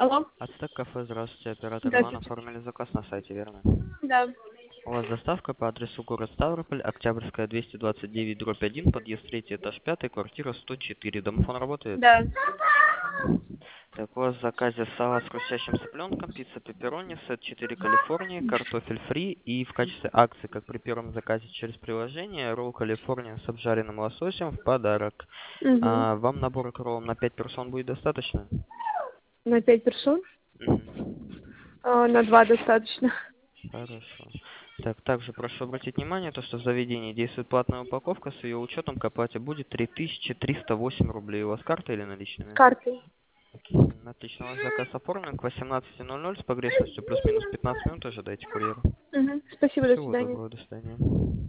Алло? Ацтек кафе, здравствуйте, оператор Иван, Здравствуйте. оформили заказ на сайте, верно? Да. У вас доставка по адресу город Ставрополь, Октябрьская, 229/1, подъезд 3, этаж 5, квартира 104. Домофон работает? Да. Так, у вас в заказе салат с хрустящим цыпленком, пицца пепперони, сет 4 Калифорнии, картофель фри и в качестве акции, как при первом заказе через приложение, ролл Калифорния с обжаренным лососем в подарок. Угу. Вам набор к роллам на 5 персон будет достаточно? На 5 персон? Мгм. На 2 достаточно. Хорошо. Так, также прошу обратить внимание, то, что в заведении действует платная упаковка, с ее учетом к оплате будет 3308 рублей. У вас карта или С наличными? картой. Отлично, ваш заказ оформлен к 18:00 с погрешностью плюс-минус 15 минут ожидайте курьера. Угу. Спасибо, до Всего свидания. доброго, до свидания.